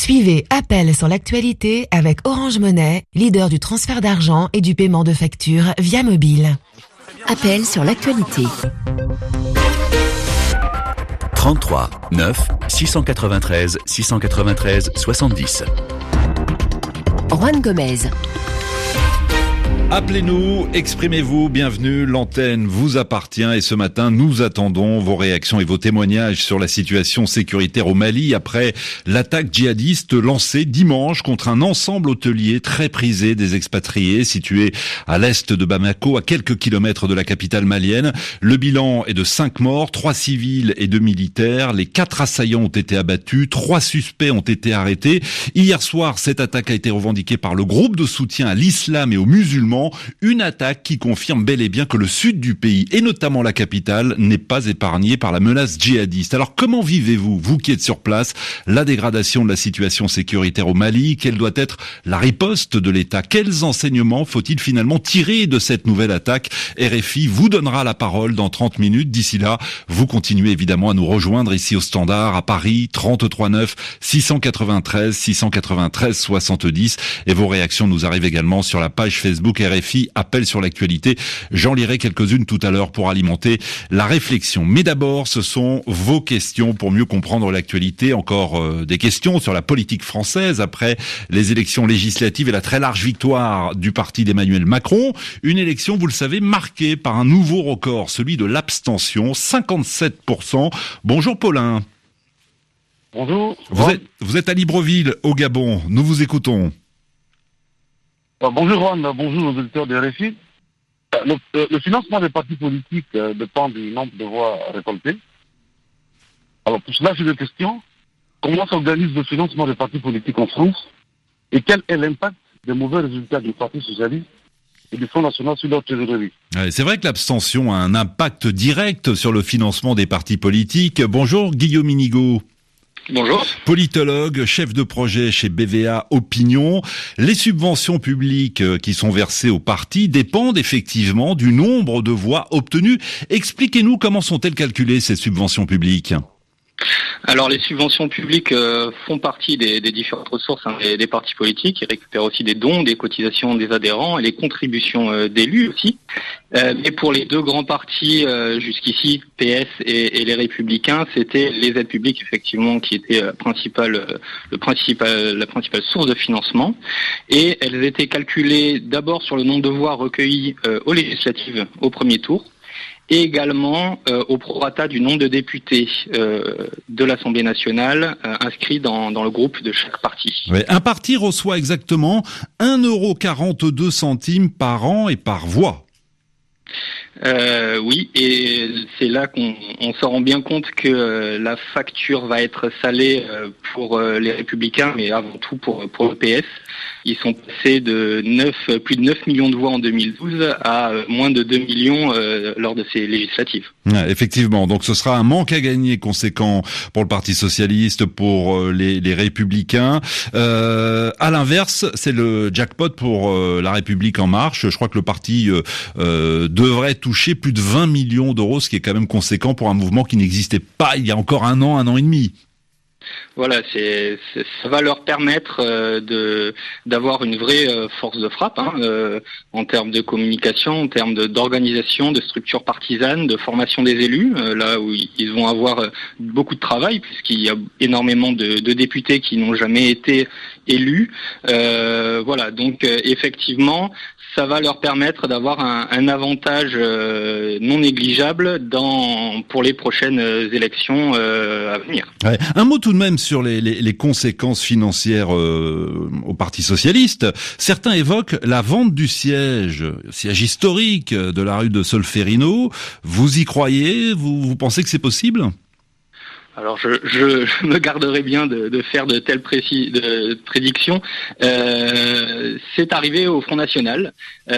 Suivez Appel sur l'actualité avec Orange Money, leader du transfert d'argent et du paiement de factures via mobile. Appel sur l'actualité. 33 9 693 693 70. Juan Gomez. Appelez-nous, exprimez-vous, bienvenue, l'antenne vous appartient et ce matin nous attendons vos réactions et vos témoignages sur la situation sécuritaire au Mali après l'attaque djihadiste lancée dimanche contre un ensemble hôtelier très prisé des expatriés situé à l'est de Bamako, à quelques kilomètres de la capitale malienne. Le bilan est de 5 morts, 3 civils et 2 militaires. Les 4 assaillants ont été abattus, 3 suspects ont été arrêtés. Hier soir, cette attaque a été revendiquée par le groupe de soutien à l'islam et aux musulmans. Une attaque qui confirme bel et bien que le sud du pays, et notamment la capitale, n'est pas épargné par la menace djihadiste. Alors comment vivez-vous, vous qui êtes sur place, la dégradation de la situation sécuritaire au Mali? Quelle doit être la riposte de l'État? Quels enseignements faut-il finalement tirer de cette nouvelle attaque? RFI vous donnera la parole dans 30 minutes. D'ici là, vous continuez évidemment à nous rejoindre ici au Standard, à Paris, 33 9 693 693 70. Et vos réactions nous arrivent également sur la page Facebook RFI Appel sur l'actualité. J'en lirai quelques-unes tout à l'heure pour alimenter la réflexion. Mais d'abord, ce sont vos questions pour mieux comprendre l'actualité. Encore des questions sur la politique française après les élections législatives et la très large victoire du parti d'Emmanuel Macron. Une élection, vous le savez, marquée par un nouveau record, celui de l'abstention, 57%. Bonjour Paulin. Bonjour. Vous êtes à Libreville, au Gabon. Nous vous écoutons. Bonjour Juan, bonjour aux auditeurs de RFI. Le financement des partis politiques dépend du nombre de voix récoltées. Alors pour cela, j'ai des questions. Comment s'organise le financement des partis politiques en France? Et quel est l'impact des mauvais résultats du Parti socialiste et du Front national sur leur trésorerie? C'est vrai que l'abstention a un impact direct sur le financement des partis politiques. Bonjour Guillaume Inigo. Bonjour. Politologue, chef de projet chez BVA Opinion. Les subventions publiques qui sont versées aux partis dépendent effectivement du nombre de voix obtenues. Expliquez-nous comment sont-elles calculées ces subventions publiques? Alors les subventions publiques font partie des différentes ressources des partis politiques. Ils récupèrent aussi des dons, des cotisations des adhérents et les contributions d'élus aussi. Mais pour les deux grands partis jusqu'ici, PS et les Républicains, c'était les aides publiques effectivement qui étaient la principale source de financement. Et elles étaient calculées d'abord sur le nombre de voix recueillies aux législatives au premier tour, et également au prorata du nombre de députés de l'Assemblée nationale inscrits dans le groupe de chaque parti. Ouais, un parti reçoit exactement 1,42 € par an et par voix. Oui, et c'est là qu'on s'en rend bien compte que la facture va être salée pour les Républicains, mais avant tout pour le PS. Ils sont passés de plus de 9 millions de voix en 2012 à moins de 2 millions lors de ces législatives. Ouais, effectivement, donc ce sera un manque à gagner conséquent pour le Parti socialiste, pour les Républicains. À l'inverse, c'est le jackpot pour La République en marche. Je crois que le parti devrait toucher plus de 20 millions d'euros, ce qui est quand même conséquent pour un mouvement qui n'existait pas il y a encore un an et demi. Voilà, ça va leur permettre d'avoir une vraie force de frappe en termes de communication, en termes d'organisation, de structure partisane, de formation des élus, là où ils vont avoir beaucoup de travail puisqu'il y a énormément de députés qui n'ont jamais été élus. Voilà, donc effectivement, ça va leur permettre d'avoir un avantage non négligeable pour les prochaines élections à venir. Ouais. Un mot tout de même sur les conséquences financières au Parti socialiste. Certains évoquent la vente du siège historique de la rue de Solferino. Vous y croyez? Vous pensez que c'est possible? Alors je me garderai bien de faire de telles prédictions. C'est arrivé au Front National.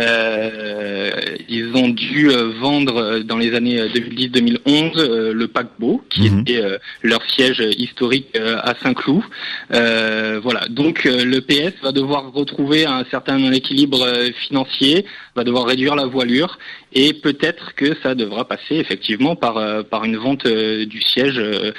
Ils ont dû vendre dans les années 2010-2011 le paquebot, qui était leur siège historique à Saint-Cloud. Voilà. Donc le PS va devoir retrouver un certain équilibre financier, va devoir réduire la voilure, et peut-être que ça devra passer effectivement par une vente du siège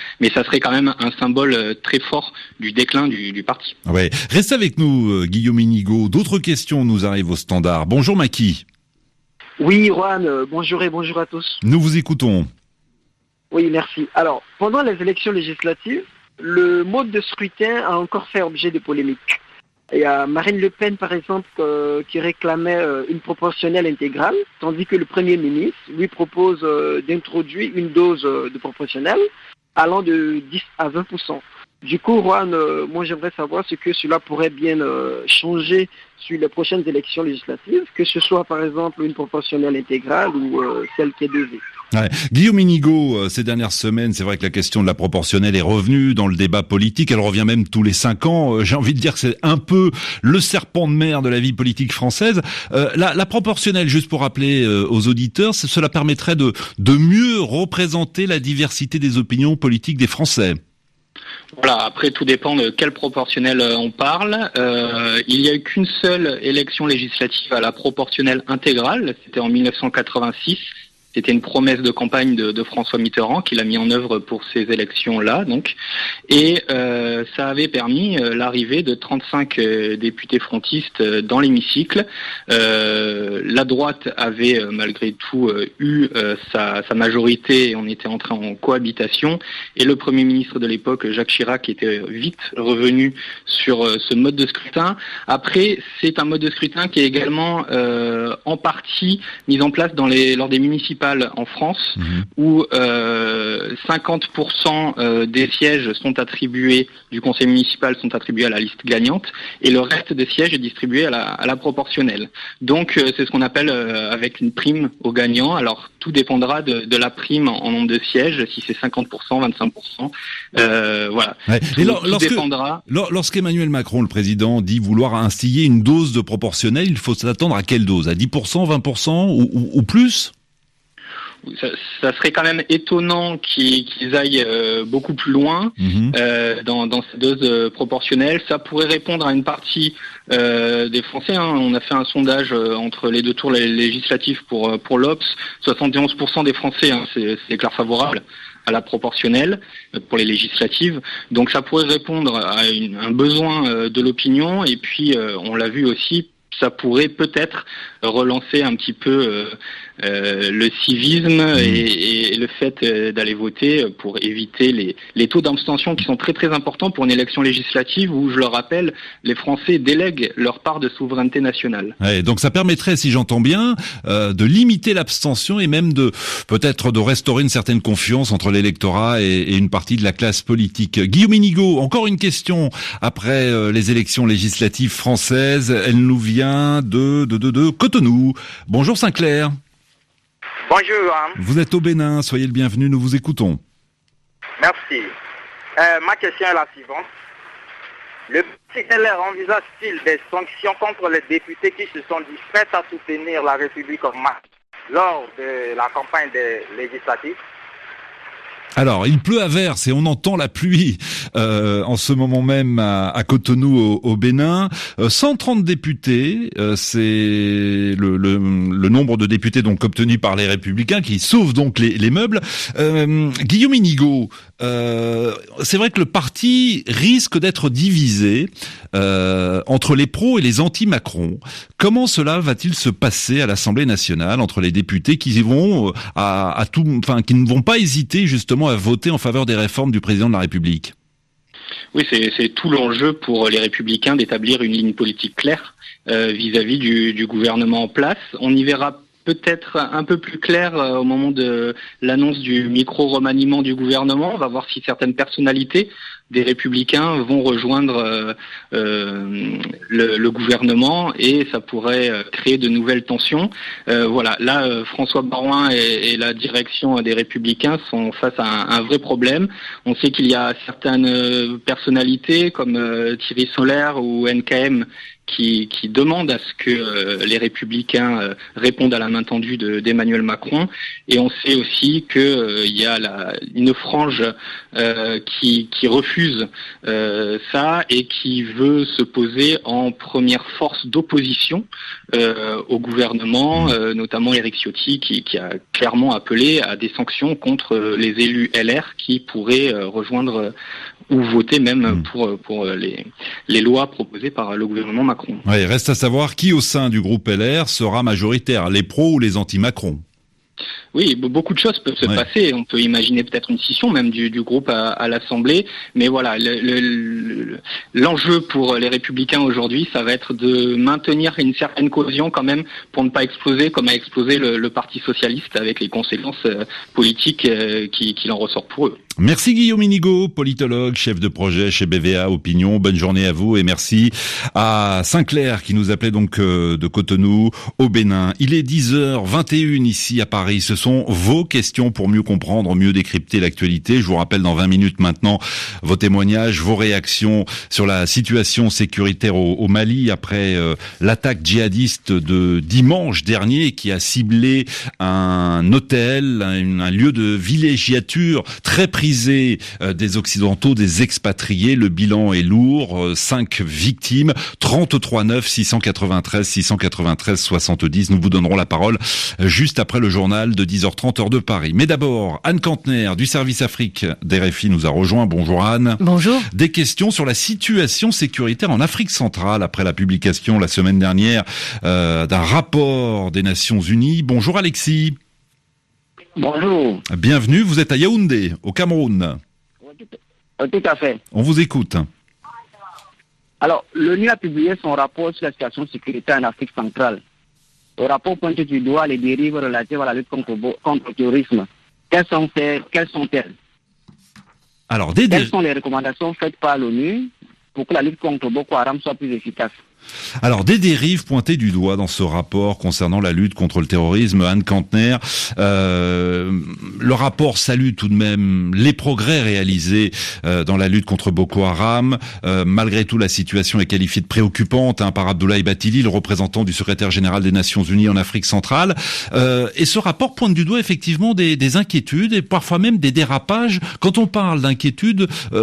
mais ça serait quand même un symbole très fort du déclin du parti. Ouais. Reste avec nous, Guillaume Inigo. D'autres questions nous arrivent au standard. Bonjour Maki. Oui, Juan, bonjour et bonjour à tous. Nous vous écoutons. Oui, merci. Alors, pendant les élections législatives, le mode de scrutin a encore fait objet de polémiques. Il y a Marine Le Pen, par exemple, qui réclamait une proportionnelle intégrale, tandis que le Premier ministre lui propose d'introduire une dose de proportionnelle allant de 10 à 20%. Du coup, Juan, moi j'aimerais savoir ce que cela pourrait bien changer sur les prochaines élections législatives, que ce soit par exemple une proportionnelle intégrale ou celle qui est devée. Ouais. Guillaume Inigo, ces dernières semaines, c'est vrai que la question de la proportionnelle est revenue dans le débat politique. Elle revient même tous les 5 ans. J'ai envie de dire que c'est un peu le serpent de mer de la vie politique française. La proportionnelle, juste pour rappeler aux auditeurs, cela permettrait de mieux représenter la diversité des opinions politiques des Français. Voilà, après tout dépend de quel proportionnel on parle. Il n'y a eu qu'une seule élection législative à la proportionnelle intégrale, c'était en 1986. C'était une promesse de campagne de François Mitterrand qu'il a mis en œuvre pour ces élections-là, donc. Et ça avait permis l'arrivée de 35 députés frontistes dans l'hémicycle. La droite avait malgré tout eu sa majorité et on était entré en cohabitation. Et le Premier ministre de l'époque, Jacques Chirac, était vite revenu sur ce mode de scrutin. Après, c'est un mode de scrutin qui est également en partie mis en place lors des municipales en France, où 50% des sièges sont attribués du conseil municipal sont attribués à la liste gagnante et le reste des sièges est distribué à la proportionnelle. Donc c'est ce qu'on appelle avec une prime aux gagnants. Alors tout dépendra de la prime en nombre de sièges, si c'est 50%, 25%. Voilà. Ouais. Tout dépendra. Lorsqu'Emmanuel Macron, le président, dit vouloir instiller une dose de proportionnelle, il faut s'attendre à quelle dose ? À 10%, 20% ou plus ? Ça serait quand même étonnant qu'ils aillent beaucoup plus loin dans cette dose proportionnelle. Ça pourrait répondre à une partie des Français. Hein. On a fait un sondage entre les deux tours législatifs pour l'Obs. 71% des Français se déclarent favorables à la proportionnelle pour les législatives. Donc ça pourrait répondre à un besoin de l'opinion. Et puis on l'a vu aussi, ça pourrait peut-être relancer un petit peu le civisme et le fait d'aller voter pour éviter les taux d'abstention qui sont très très importants pour une élection législative où, je le rappelle, les Français délèguent leur part de souveraineté nationale. Ouais, donc ça permettrait, si j'entends bien, de limiter l'abstention et même peut-être de restaurer une certaine confiance entre l'électorat et une partie de la classe politique. Guillaume Inigo, encore une question après les élections législatives françaises. Elle nous vient de Cotonou. Bonjour Sinclair. Bonjour. Vous êtes au Bénin, soyez le bienvenu, nous vous écoutons. Merci. Ma question est la suivante. Le parti LR envisage-t-il des sanctions contre les députés qui se sont dit prêts à soutenir la République en marche lors de la campagne des législatives? Alors, il pleut à verse et on entend la pluie en ce moment même à Cotonou au Bénin. 130 députés, c'est le nombre de députés donc obtenus par les Républicains qui sauvent donc les meubles. Guillaume Inigo, c'est vrai que le parti risque d'être divisé entre les pros et les anti-Macron. Comment cela va-t-il se passer à l'Assemblée nationale entre les députés qui vont qui ne vont pas hésiter justement à voter en faveur des réformes du président de la République? Oui, c'est tout l'enjeu pour les Républicains d'établir une ligne politique claire vis-à-vis du gouvernement en place. On y verra peut-être un peu plus clair au moment de l'annonce du micro-remaniement du gouvernement. On va voir si certaines personnalités des Républicains vont rejoindre le gouvernement et ça pourrait créer de nouvelles tensions. Voilà, là, François Baroin et la direction des Républicains sont face à un vrai problème. On sait qu'il y a certaines personnalités comme Thierry Solaire ou NKM qui demandent à ce que les Républicains répondent à la main tendue d'Emmanuel Macron. Et on sait aussi que il y a une frange qui refuse refuse ça et qui veut se poser en première force d'opposition au gouvernement, notamment Éric Ciotti qui a clairement appelé à des sanctions contre les élus LR qui pourraient rejoindre ou voter même pour les lois proposées par le gouvernement Macron. Ouais, il reste à savoir qui au sein du groupe LR sera majoritaire, les pros ou les anti-Macron. Oui, beaucoup de choses peuvent se passer. On peut imaginer peut-être une scission même du groupe à l'Assemblée. Mais voilà, l'enjeu pour les Républicains aujourd'hui, ça va être de maintenir une certaine cohésion quand même pour ne pas exploser comme a explosé le Parti Socialiste avec les conséquences politiques qu'il en ressort pour eux. Merci Guillaume Inigo, politologue, chef de projet chez BVA Opinion. Bonne journée à vous et merci à Sinclair qui nous appelait donc de Cotonou au Bénin. Il est 10h21 ici à Paris. Ce sont vos questions pour mieux comprendre, mieux décrypter l'actualité. Je vous rappelle dans 20 minutes maintenant vos témoignages, vos réactions sur la situation sécuritaire au Mali après l'attaque djihadiste de dimanche dernier qui a ciblé un hôtel, un lieu de villégiature très prisé des Occidentaux, des expatriés. Le bilan est lourd, 5 victimes, 33 9 693 693 70. Nous vous donnerons la parole juste après le journal de 10h30 heure de Paris. Mais d'abord, Anne Kantner du service Afrique d'RFI nous a rejoint. Bonjour Anne. Bonjour. Des questions sur la situation sécuritaire en Afrique centrale après la publication la semaine dernière d'un rapport des Nations Unies. Bonjour Alexis. Bonjour. Bienvenue, vous êtes à Yaoundé, au Cameroun. Tout à fait. On vous écoute. Alors, l'ONU a publié son rapport sur la situation sécuritaire en Afrique centrale. Le rapport pointe du doigt les dérives relatives à la lutte contre le terrorisme. Quelles sont-elles? Alors, quelles sont les recommandations faites par l'ONU pour que la lutte contre Boko Haram soit plus efficace? Alors, des dérives pointées du doigt dans ce rapport concernant la lutte contre le terrorisme, Anne Kantner. Le rapport salue tout de même les progrès réalisés dans la lutte contre Boko Haram. Malgré tout, la situation est qualifiée de préoccupante par Abdoulaye Bathily, le représentant du secrétaire général des Nations Unies en Afrique centrale. Et ce rapport pointe du doigt effectivement des inquiétudes et parfois même des dérapages. Quand on parle d'inquiétudes,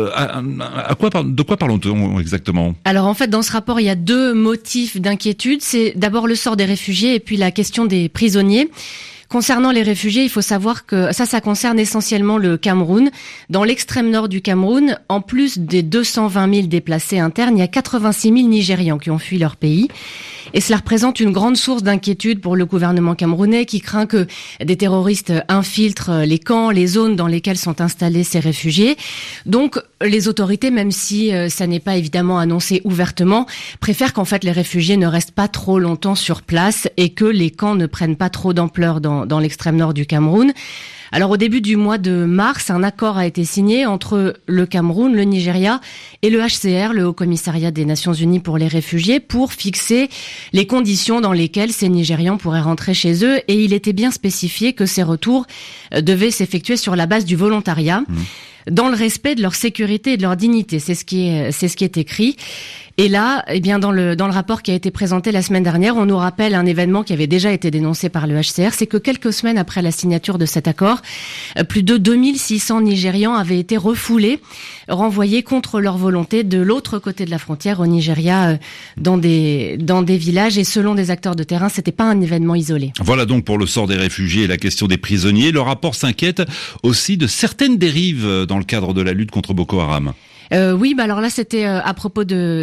de quoi parlons-nous exactement? Alors en fait, dans ce rapport, il y a deux motifs d'inquiétude. C'est d'abord le sort des réfugiés et puis la question des prisonniers. Concernant les réfugiés, il faut savoir que ça concerne essentiellement le Cameroun. Dans l'extrême nord du Cameroun, en plus des 220 000 déplacés internes, il y a 86 000 Nigérians qui ont fui leur pays. Et cela représente une grande source d'inquiétude pour le gouvernement camerounais qui craint que des terroristes infiltrent les camps, les zones dans lesquelles sont installés ces réfugiés. Donc, les autorités, même si ça n'est pas évidemment annoncé ouvertement, préfèrent qu'en fait les réfugiés ne restent pas trop longtemps sur place et que les camps ne prennent pas trop d'ampleur dans l'extrême nord du Cameroun. Alors au début du mois de mars, un accord a été signé entre le Cameroun, le Nigeria et le HCR, le Haut Commissariat des Nations Unies pour les réfugiés, pour fixer les conditions dans lesquelles ces Nigérians pourraient rentrer chez eux. Et il était bien spécifié que ces retours devaient s'effectuer sur la base du volontariat, dans le respect de leur sécurité et de leur dignité. C'est ce qui est écrit. Et là, eh bien, dans le rapport qui a été présenté la semaine dernière, on nous rappelle un événement qui avait déjà été dénoncé par le HCR, c'est que quelques semaines après la signature de cet accord, plus de 2600 Nigérians avaient été refoulés, renvoyés contre leur volonté de l'autre côté de la frontière au Nigeria, dans des villages. Et selon des acteurs de terrain, c'était pas un événement isolé. Voilà donc pour le sort des réfugiés et la question des prisonniers. Le rapport s'inquiète aussi de certaines dérives dans le cadre de la lutte contre Boko Haram. Oui, alors là c'était à propos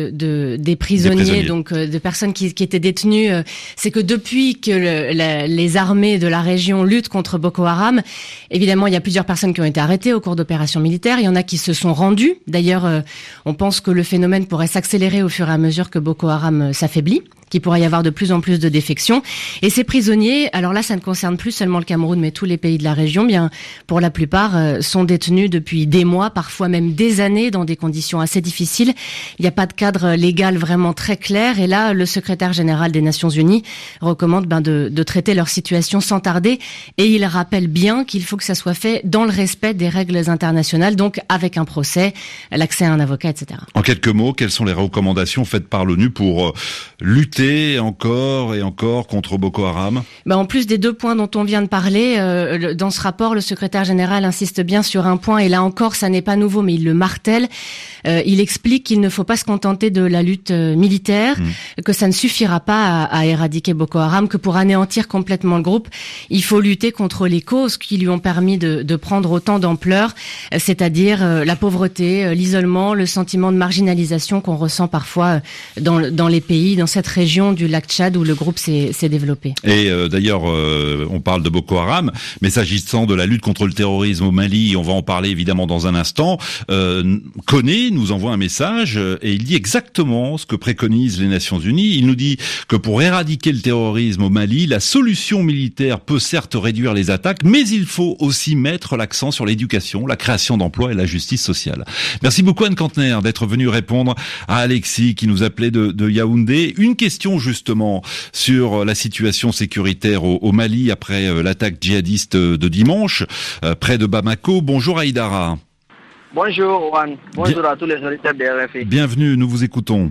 des prisonniers, donc de personnes qui étaient détenues. C'est que depuis que les armées de la région luttent contre Boko Haram, évidemment il y a plusieurs personnes qui ont été arrêtées au cours d'opérations militaires. Il y en a qui se sont rendues. D'ailleurs, on pense que le phénomène pourrait s'accélérer au fur et à mesure que Boko Haram s'affaiblit, qu'il pourrait y avoir de plus en plus de défections. Et ces prisonniers, alors là, ça ne concerne plus seulement le Cameroun, mais tous les pays de la région, bien, pour la plupart, sont détenus depuis des mois, parfois même des années, dans des conditions assez difficiles. Il n'y a pas de cadre légal vraiment très clair. Et là, le secrétaire général des Nations Unies recommande de traiter leur situation sans tarder. Et il rappelle bien qu'il faut que ça soit fait dans le respect des règles internationales, donc avec un procès, l'accès à un avocat, etc. En quelques mots, quelles sont les recommandations faites par l'ONU pour lutter encore et encore contre Boko Haram? En plus des deux points dont on vient de parler, dans ce rapport, le secrétaire général insiste bien sur un point, et là encore, ça n'est pas nouveau, mais il le martèle, Il explique qu'il ne faut pas se contenter de la lutte militaire, que ça ne suffira pas à éradiquer Boko Haram, que pour anéantir complètement le groupe, il faut lutter contre les causes qui lui ont permis de prendre autant d'ampleur, c'est-à-dire la pauvreté, l'isolement, le sentiment de marginalisation qu'on ressent parfois dans les pays, dans cette région du lac Tchad où le groupe s'est développé. Et d'ailleurs, on parle de Boko Haram, mais s'agissant de la lutte contre le terrorisme au Mali, on va en parler évidemment dans un instant, Koné nous envoie un message et il dit exactement ce que préconisent les Nations Unies. Il nous dit que pour éradiquer le terrorisme au Mali, la solution militaire peut certes réduire les attaques, mais il faut aussi mettre l'accent sur l'éducation, la création d'emplois et la justice sociale. Merci beaucoup Anne Kantner d'être venu répondre à Alexis qui nous appelait de Yaoundé. Une question justement sur la situation sécuritaire au Mali après l'attaque djihadiste de dimanche près de Bamako. Bonjour Aïdara. Bonjour Juan, bonjour à tous les auditeurs de RFI. Bienvenue, nous vous écoutons.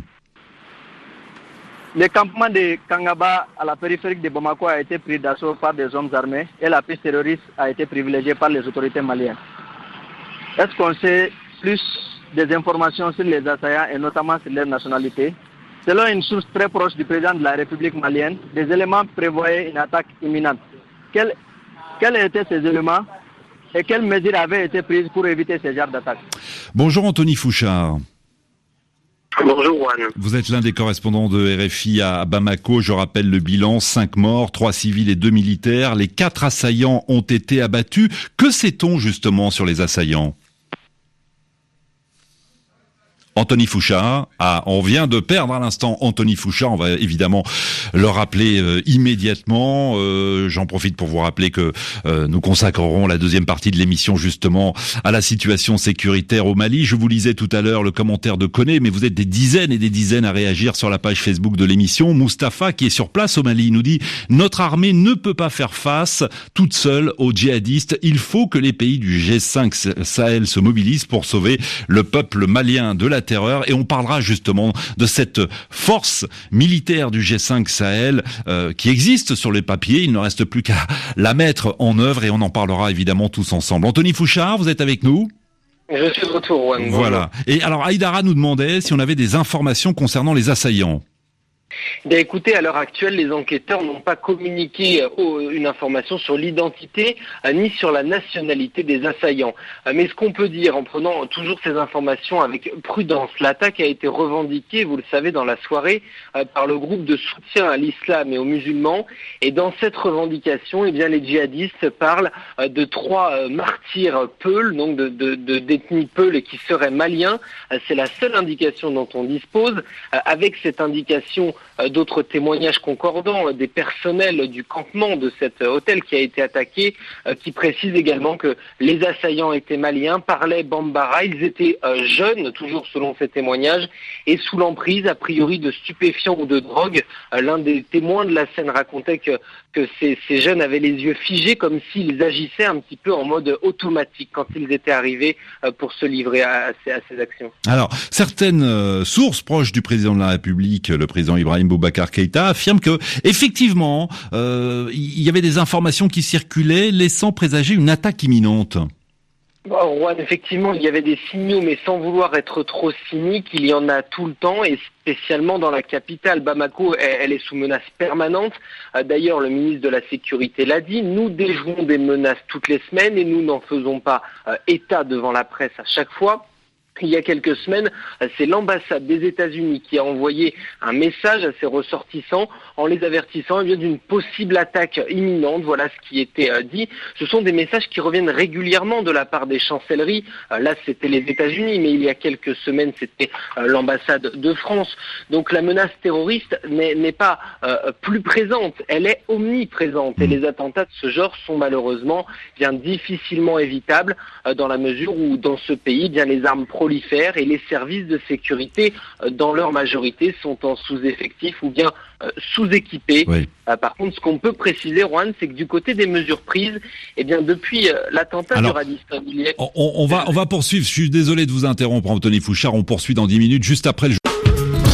Le campement de Kangaba à la périphérie de Bamako a été pris d'assaut par des hommes armés et la piste terroriste a été privilégiée par les autorités maliennes. Est-ce qu'on sait plus des informations sur les assaillants et notamment sur leur nationalité? Selon une source très proche du président de la République malienne, des éléments prévoyaient une attaque imminente. Quels étaient ces éléments et quelles mesures avaient été prises pour éviter ce genre d'attaque? Bonjour Anthony Fouchard. Bonjour Juan. Vous êtes l'un des correspondants de RFI à Bamako. Je rappelle le bilan, 5 morts, 3 civils et 2 militaires. Les 4 assaillants ont été abattus. Que sait-on justement sur les assaillants ? Anthony Fouchard. On vient de perdre à l'instant Anthony Fouchard. On va évidemment le rappeler immédiatement. J'en profite pour vous rappeler que nous consacrerons la deuxième partie de l'émission justement à la situation sécuritaire au Mali. Je vous lisais tout à l'heure le commentaire de Koné, mais vous êtes des dizaines et des dizaines à réagir sur la page Facebook de l'émission. Mustapha, qui est sur place au Mali, nous dit « Notre armée ne peut pas faire face toute seule aux djihadistes. Il faut que les pays du G5 Sahel se mobilisent pour sauver le peuple malien de la terreur. » Et on parlera justement de cette force militaire du G5 Sahel qui existe sur les papiers. Il ne reste plus qu'à la mettre en œuvre et on en parlera évidemment tous ensemble. Anthony Fouchard, vous êtes avec nous ? Je suis de retour, Juan. Voilà. Et alors Aïdara nous demandait si on avait des informations concernant les assaillants. Bien, écoutez, à l'heure actuelle, les enquêteurs n'ont pas communiqué une information sur l'identité ni sur la nationalité des assaillants. Mais ce qu'on peut dire, en prenant toujours ces informations avec prudence, l'attaque a été revendiquée, vous le savez, dans la soirée, par le groupe de soutien à l'islam et aux musulmans. Et dans cette revendication, eh bien, les djihadistes parlent de 3 martyrs peuls, donc d'ethnie peul et qui seraient maliens. C'est la seule indication dont on dispose. Avec cette indication, d'autres témoignages concordants des personnels du campement de cet hôtel qui a été attaqué, qui précisent également que les assaillants étaient maliens, parlaient bambara, ils étaient jeunes, toujours selon ces témoignages, et sous l'emprise, a priori, de stupéfiants ou de drogue. L'un des témoins de la scène racontait que ces jeunes avaient les yeux figés, comme s'ils agissaient un petit peu en mode automatique quand ils étaient arrivés pour se livrer à ces actions. Alors, certaines sources proches du président de la République, le président Ibrahim Boubacar Keïta, affirment que, effectivement, il y avait des informations qui circulaient, laissant présager une attaque imminente. Juan, effectivement, il y avait des signaux, mais sans vouloir être trop cynique, il y en a tout le temps, et spécialement dans la capitale. Bamako, elle est sous menace permanente. D'ailleurs, le ministre de la Sécurité l'a dit, nous déjouons des menaces toutes les semaines et nous n'en faisons pas état devant la presse à chaque fois. Il y a quelques semaines, c'est l'ambassade des États-Unis qui a envoyé un message à ses ressortissants en les avertissant d'une possible attaque imminente. Voilà ce qui était dit. Ce sont des messages qui reviennent régulièrement de la part des chancelleries. Là, c'était les États-Unis, mais il y a quelques semaines, c'était l'ambassade de France. Donc la menace terroriste n'est pas plus présente, elle est omniprésente. Et les attentats de ce genre sont malheureusement bien difficilement évitables dans la mesure où dans ce pays, bien les armes prolifèrent et les services de sécurité, dans leur majorité, sont en sous-effectif ou bien sous-équipés. Oui. Par contre, ce qu'on peut préciser, Juan, c'est que du côté des mesures prises, eh bien, depuis l'attentat du Radisson, on va poursuivre. Je suis désolé de vous interrompre, Anthony Fouchard. On poursuit dans 10 minutes, juste après le